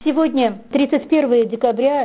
Сегодня, 31 декабря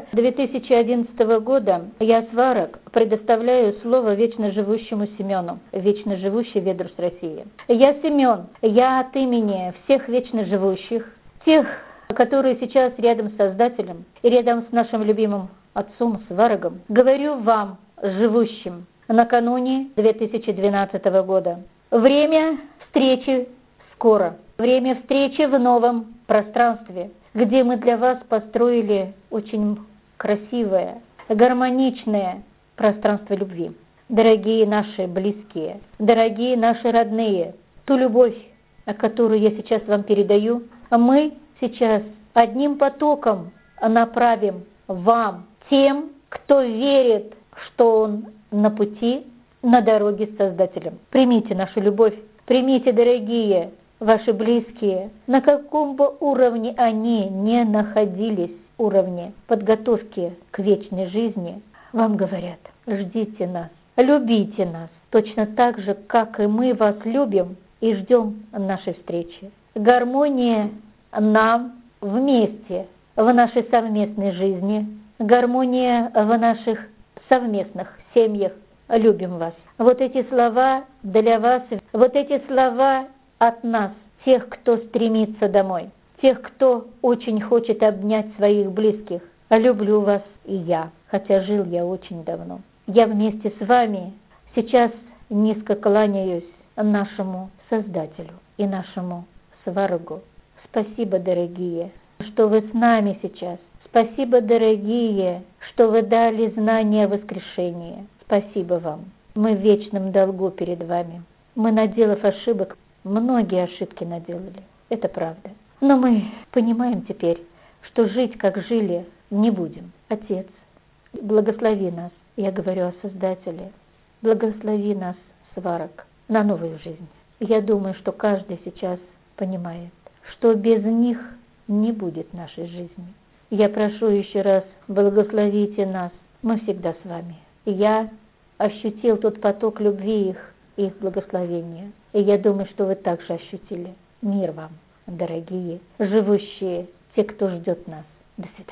2011 года, я, Сварог, предоставляю слово вечно живущему Семену, вечно живущий Ведрус России. Я Семен, я от имени всех вечно живущих, тех, которые сейчас рядом с Создателем и рядом с нашим любимым Отцом Сварогом, говорю вам, живущим, накануне 2012 года. Время встречи скоро, время встречи в новом пространстве, где мы для вас построили очень красивое, гармоничное пространство любви. Дорогие наши близкие, дорогие наши родные, ту любовь, которую я сейчас вам передаю, мы сейчас одним потоком направим вам, тем, кто верит, что он на пути, на дороге с Создателем. Примите нашу любовь, примите, дорогие, ваши близкие, на каком бы уровне они не находились, уровне подготовки к вечной жизни, вам говорят: ждите нас, любите нас, точно так же, как и мы вас любим и ждем нашей встречи. Гармония нам вместе в нашей совместной жизни, гармония в наших совместных семьях. Любим вас. Вот эти слова для вас, вот эти слова от нас, тех, кто стремится домой, тех, кто очень хочет обнять своих близких. Люблю вас и я, хотя жил я очень давно. Я вместе с вами сейчас низко кланяюсь нашему Создателю и нашему Сварогу. Спасибо, дорогие, что вы с нами сейчас. Спасибо, дорогие, что вы дали знания о воскрешении. Спасибо вам. Мы в вечном долгу перед вами. Мы, наделав ошибок, многие ошибки наделали. Это правда. Но мы понимаем теперь, что жить, как жили, не будем. Отец, благослови нас. Я говорю о Создателе. Благослови нас, Сварог, на новую жизнь. Я думаю, что каждый сейчас понимает, что без них не будет нашей жизни. Я прошу еще раз, благословите нас. Мы всегда с вами. Я ощутил тот поток любви их благословения. И я думаю, что вы также ощутили. Мир вам, дорогие, живущие, те, кто ждет нас. До свидания.